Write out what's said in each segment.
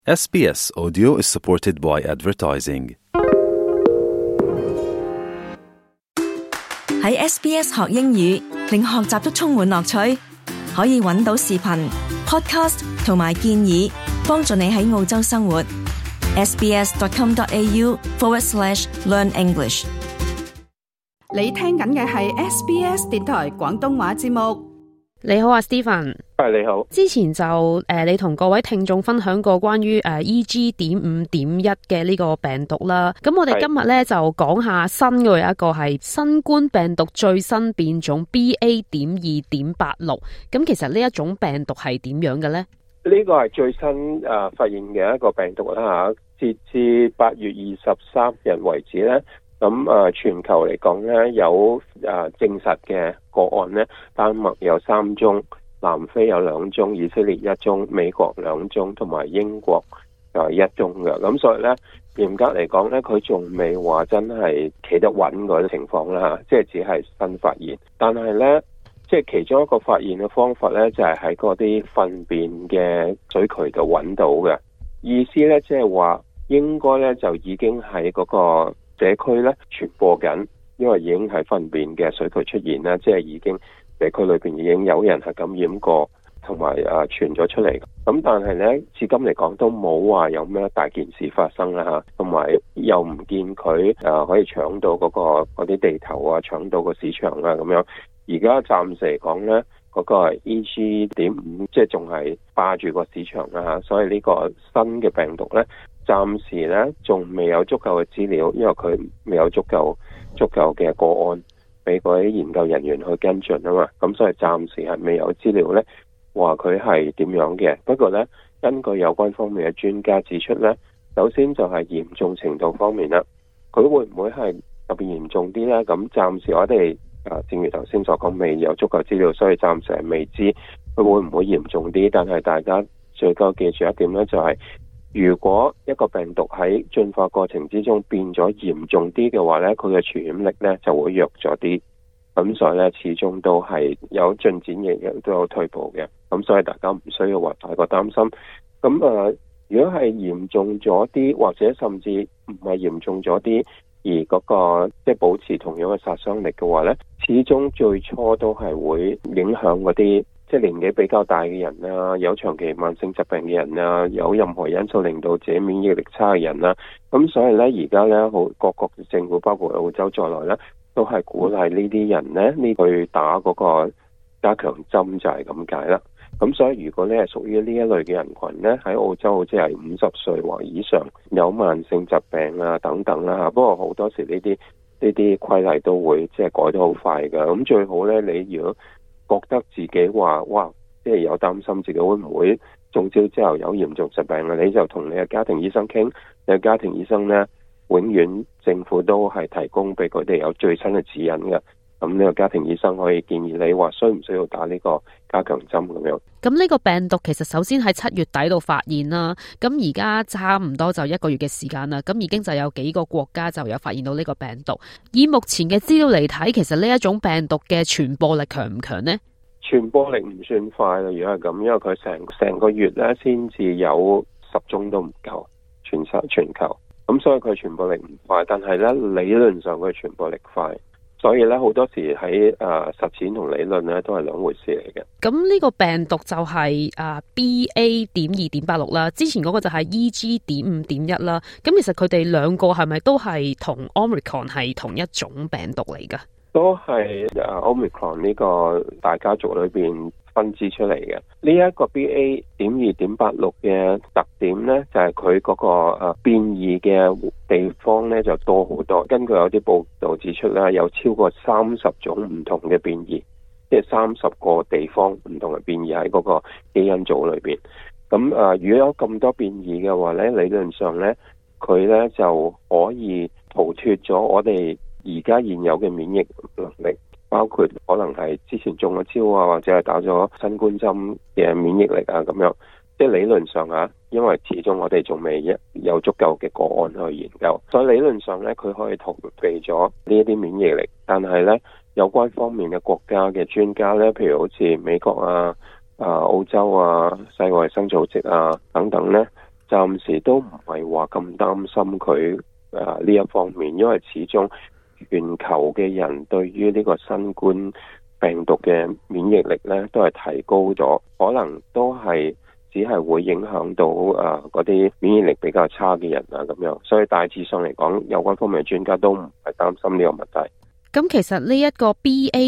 SBS Audio is supported by advertising. 喺 SBS 學英語，令學習都充滿樂趣。可以揾到視頻、podcast 同埋建議，幫助你喺澳洲生活。sbs.com.au/learn English。 你聽緊嘅係 SBS 電台廣東話節目。 你好啊 Stephen。 你好。 之前就你同各位聽眾分享過關於EG.5.1 嘅呢個病毒啦。咁我哋今日咧就講下新嘅有一個係新冠病毒最新變種 BA.2.86。咁其實呢一種病毒係點樣嘅咧？ 呢個係最新發現嘅一個病毒啦嚇。截至8月23日為止咧。咁全球嚟講咧，有證實嘅個案咧，丹麥有3宗，南非有2宗，以色列1宗，美國2宗，同埋英國1宗嘅。咁所以咧，嚴格嚟講咧，佢仲未話真係企得穩嗰啲情況啦，即係只係新發現。但係咧，即係其中一個發現嘅方法咧，就係喺嗰啲糞便嘅水渠度揾到嘅。意思咧，即係話應該咧就已經喺嗰個社區咧傳播緊，因為已經係糞便嘅水渠出現啦，即係已經社區裏邊已經有人係感染過，同埋傳咗出嚟。咁但係咧，至今嚟講都冇話有咩大件事發生啦嚇，同埋又唔見佢可以搶到嗰啲地頭啊，搶到個市場啊咁樣。而家暫時嚟講咧，嗰個係 EG.5，即係仲係霸住個市場啦嚇，所以呢個新嘅病毒咧。暫時咧仲未有足夠嘅資料，因為佢未有足夠嘅個案俾嗰啲研究人員去跟進啊嘛，咁所以暫時係未有資料咧話佢係點樣嘅。不過咧，根據有關方面嘅專家指出咧，首先就係嚴重程度方面啦，佢會唔會係特別嚴重啲咧？咁暫時我哋正如頭先所講，未有足夠資料，所以暫時係未知佢會唔會嚴重啲。但係大家最緊要記住一點咧，就係如果一個病毒喺進化過程之中變咗嚴重啲嘅話咧，佢嘅傳染力咧就會弱咗啲。咁所以咧，始終都係有進展亦都有退步嘅。咁所以大家唔需要話太過擔心。咁如果係嚴重咗啲，或者甚至唔係嚴重咗啲，而嗰個即係保持同樣嘅殺傷力嘅話咧，始終最初都係會影響嗰啲即係年紀比較大嘅人啊，有長期慢性疾病嘅人啊，有任何因素令到自己免疫力差嘅人啊。咁所以咧，而家咧好各國嘅政府，包括澳洲在內咧，都係鼓勵呢啲人咧去打嗰個加強針，就係咁解啦。咁所以如果你係屬於呢一類嘅人群咧，喺澳洲即係50歲或以上，有慢性疾病啊等等啦。不過好多時呢啲規例都會即係改得好快㗎。咁最好咧，你如果覺得自己話哇，即係有擔心自己會唔會中招之後有嚴重疾病啊，你就同你嘅家庭醫生傾。你嘅家庭醫生咧，永遠政府都係提供俾佢哋有最新嘅指引嘅。咁呢個家庭醫生可以建議你話需唔需要打呢個加強針咁樣。 咁呢個病毒其實首先喺7月底度發現啦，咁而家差唔多就1個月嘅時間啦，咁已經就有幾個國家就有發現到呢個病毒。以目前嘅資料嚟睇，其實呢一種病毒嘅傳播力強唔強呢？ 傳播力唔算快啦，如果係咁，因為佢成個月咧先至有10宗都唔夠，全球。咁所以佢傳播力唔快，但係咧理論上佢傳播力快。所以咧，好多時喺實踐同理論咧都係兩回事嚟嘅。 咁呢個病毒就係BA.2.86 啦，之前嗰個就係 EG.5.1 啦。咁其實佢哋兩個係咪都係同 Omicron 係同一種病毒嚟㗎？ 都係Omicron 呢個大家族裏邊分支出嚟嘅。呢一個 BA.2.86 嘅特點咧，就係佢嗰個變異嘅地方咧就多好多。根據有啲報道指出咧，有超過30種唔同嘅變異，即係30個地方唔同嘅變異喺嗰個基因組裏邊。咁如果有咁多變異嘅話咧，理論上咧佢咧就可以逃脫咗我哋而家現有嘅免疫能力，包括可能係之前中咗招啊，或者係打咗新冠針嘅免疫力啊咁樣。即係理論上因為始終我哋仲未有足夠嘅個案去研究，所以理論上咧佢可以逃避咗呢一啲免疫力。但係咧有關方面嘅國家嘅專家咧，譬如好似美國澳洲世界衛生組織等等咧， 暫時都唔係話咁擔心佢呢一方面，因為始終全球嘅人對於呢個新冠病毒嘅免疫力咧都係提高咗，可能都係只係會影響到嗰啲免疫力比較差嘅人咁樣，所以大致上嚟講，有關方面嘅專家都唔係擔心呢個問題。 咁其實呢一個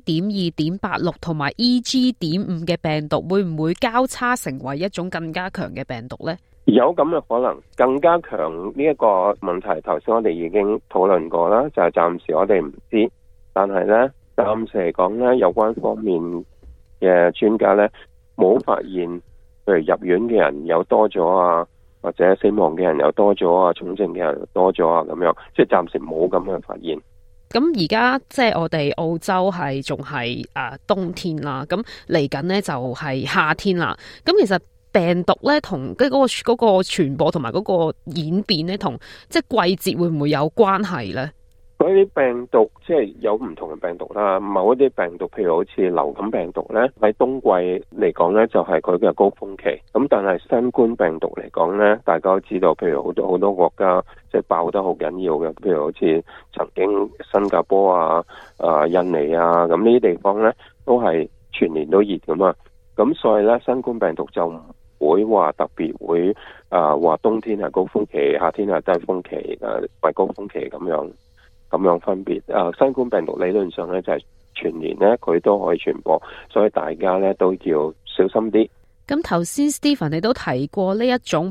BA.2.86 同埋 EG.5 嘅病毒會唔會交叉成為一種更加強嘅病毒呢？ 有咁嘅可能，更加強呢一個問題，頭先我哋已經討論過啦，就係暫時我哋唔知，但係呢，暫時嚟講呢，有關方面嘅專家呢，冇發現，譬如入院嘅人有多咗啊，或者死亡嘅人有多咗啊，重症嘅人有多咗啊，咁樣，即係暫時冇咁嘅發現。 咁而家即係我哋澳洲係仲係冬天啦，咁嚟緊呢就係夏天啦。咁其實病毒咧同嗰個傳播同埋嗰個演變咧，同即係季節會唔會有關係咧？ 嗰啲病毒即係有唔同嘅病毒啦，某一啲病毒，譬如好似流感病毒咧，喺冬季嚟講咧就係佢嘅高峰期。咁但係新冠病毒嚟講咧，大家都知道，譬如好多國家即係爆得好緊要嘅，譬如好似曾經新加坡印尼咁呢啲地方咧，都係全年都熱噶嘛。咁所以咧，新冠病毒就唔會話特別會話冬天係高峰期，夏天係低峰期係高峰期咁樣分別。新冠病毒理論上咧就係全年咧佢都可以傳播，所以大家咧都要小心啲。 咁頭先 Stephen 你都提過呢一種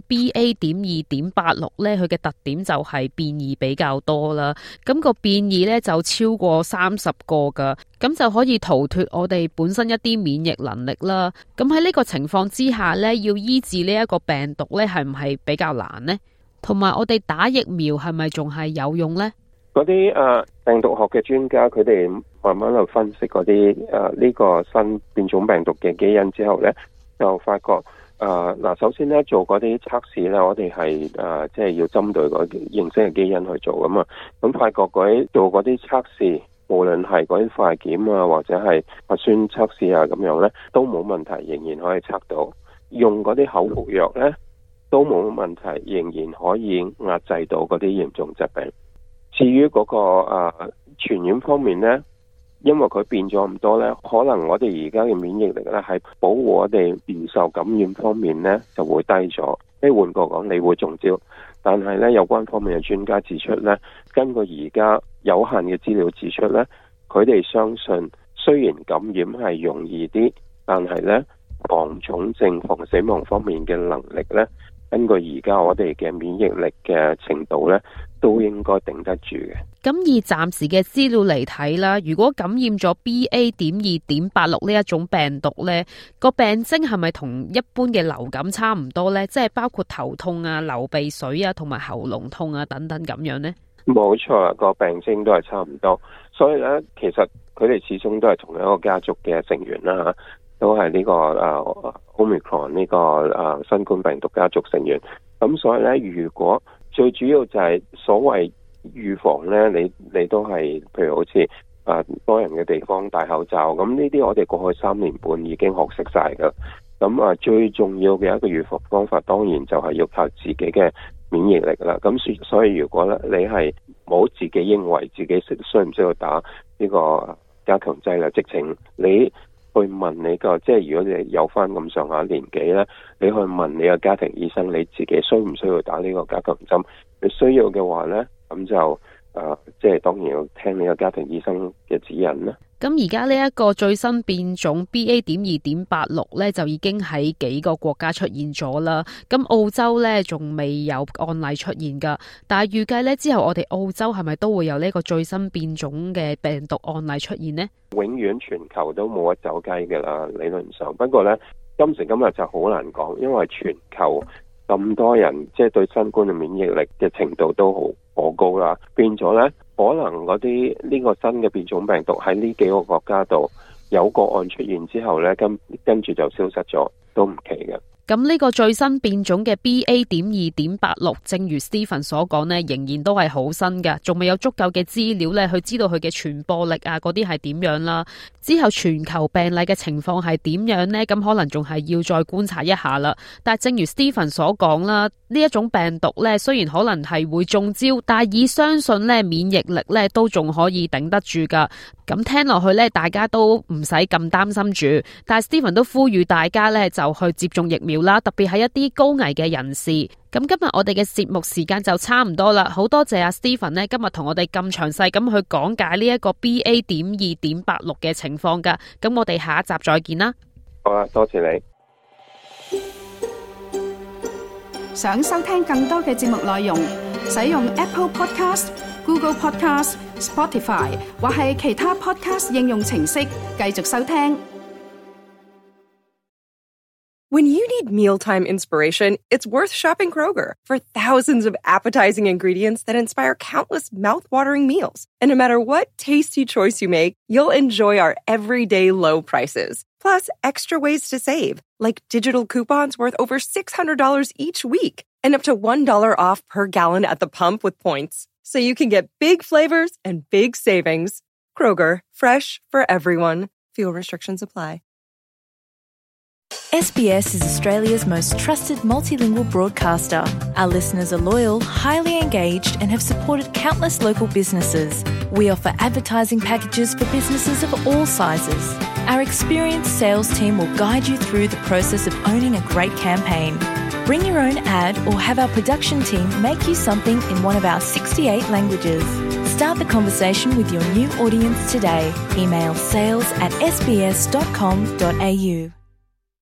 BA.2.86 咧，佢嘅特點就係變異比較多啦。咁個變異咧就超過30個噶，咁就可以逃脫我哋本身一啲免疫能力啦。咁喺呢個情況之下咧，要醫治呢一個病毒咧，係唔係比較難呢？同埋我哋打疫苗係咪仲係有用呢？ 嗰啲病毒學嘅專家，佢哋慢慢去分析嗰啲呢個新變種病毒嘅基因之後咧，就發覺首先咧做嗰啲測試咧，我哋係即係要針對嗰啲認識嘅基因去做㗎嘛。咁發覺做嗰啲測試，無論係嗰啲快檢或者係核酸測試咁樣咧，都冇問題，仍然可以測到。用嗰啲口服藥咧，都冇問題，仍然可以壓制到嗰啲嚴重疾病。至於嗰個傳染方面咧，因為佢變咗咁多咧，可能我哋而家嘅免疫力咧係保護我哋唔受感染方面咧就會低咗。即係換句講，你會中招，但係咧有關方面嘅專家指出咧，根據而家有限嘅資料指出咧，佢哋相信雖然感染係容易啲，但係咧防重症、防死亡方面嘅能力咧，根據而家我哋嘅免疫力嘅程度咧，都應該頂得住嘅。 咁以暫時嘅資料嚟睇啦，如果感染咗 BA.2.86 呢一種病毒咧，個病徵係咪同一般嘅流感差唔多咧？即係包括頭痛流鼻水同埋喉嚨痛等等咁樣呢？ 冇錯，個病徵都係差唔多。所以咧，其實佢哋始終都係同一個家族嘅成員啦，都係呢個Omicron 呢個新冠病毒家族成員。咁所以咧，如果最主要就係所謂預防咧，你都係譬如好似多人嘅地方戴口罩，咁呢啲我哋過去3年半已經學識晒噶。咁最重要嘅一個預防方法，當然就係要靠自己嘅免疫力啦。咁所以如果咧你係冇自己認為自己需唔需要打呢個加強劑啦，直情你去問你個，即係如果你有翻咁上下年紀咧，你去問你個家庭醫生，你自己需唔需要打呢個加強針？你需要嘅話咧，咁就即係當然要聽你個家庭醫生嘅指引啦。 咁而家呢一個最新變種 BA.2.86 咧，就已經喺幾個國家出現咗啦。咁澳洲咧仲未有案例出現噶，但係預計咧之後我哋澳洲係咪都會有呢個最新變種嘅病毒案例出現呢？ 永遠全球都冇得走雞噶啦，理論上。不過咧，今時今日就好難講，因為全球咁多人即係對新冠嘅免疫力嘅程度都好高啦，變咗咧，可能嗰啲呢個新嘅變種病毒喺呢幾個國家度有個案出現之後咧，跟住就消失咗，都唔奇嘅。 咁呢個最新變種嘅 BA.2.86，正如 Stephen 所講呢，仍然都係好新㗎，仲未有足夠嘅資料咧去知道佢嘅傳播力嗰啲係點樣啦。之後全球病例嘅情況係點樣呢？咁可能仲係要再觀察一下啦。但係正如 Stephen 所講啦， 呢一種病毒咧，雖然可能係會中招，但係以相信咧免疫力咧都仲可以頂得住噶。咁聽落去咧，大家都唔使咁擔心住。但係 Stephen 都呼籲大家咧就去接種疫苗啦，特別係一啲高危嘅人士。咁今日我哋嘅節目時間就差唔多啦，好多謝阿 Stephen 咧今日同我哋咁詳細咁去講解呢一個 BA.2.86 嘅情況噶。咁我哋下一集再見啦。 好啊，多謝你。 想收聽更多嘅節目內容，使用 Apple Podcast、Google Podcast、Spotify 或係其他 Podcast 應用程式繼續收聽。 When you need mealtime inspiration, it's worth shopping Kroger for thousands of appetizing ingredients that inspire countless mouth-watering meals. And no matter what tasty choice you make, you'll enjoy our everyday low prices. Plus, extra ways to save, like digital coupons worth over $600 each week and up to $1 off per gallon at the pump with points. So you can get big flavors and big savings. Kroger, fresh for everyone. Fuel restrictions apply. SBS is Australia's most trusted multilingual broadcaster. Our listeners are loyal, highly engaged, and have supported countless local businesses. We offer advertising packages for businesses of all sizes. Our experienced sales team will guide you through the process of owning a great campaign. Bring your own ad or have our production team make you something in one of our 68 languages. Start the conversation with your new audience today. Email sales@sbs.com.au.